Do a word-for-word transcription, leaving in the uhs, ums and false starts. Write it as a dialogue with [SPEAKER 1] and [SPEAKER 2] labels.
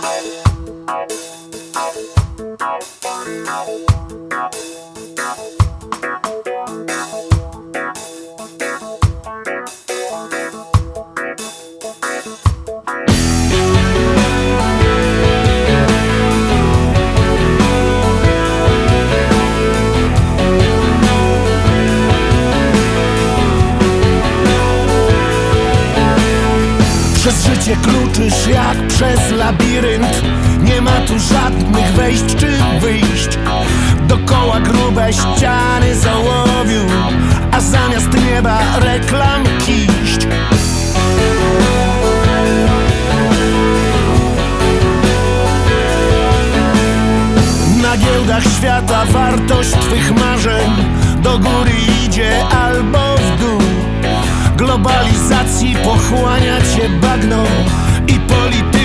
[SPEAKER 1] Przez życie kluczysz jak przez labirynt. Nie ma tu żadnych wejść czy wyjść. Dokoła grube ściany z ołowiu, a zamiast nieba reklam kiść. Na giełdach świata wartość twych marzeń do góry idzie albo w dół. Globalizacji pochłania cię bagno i polityka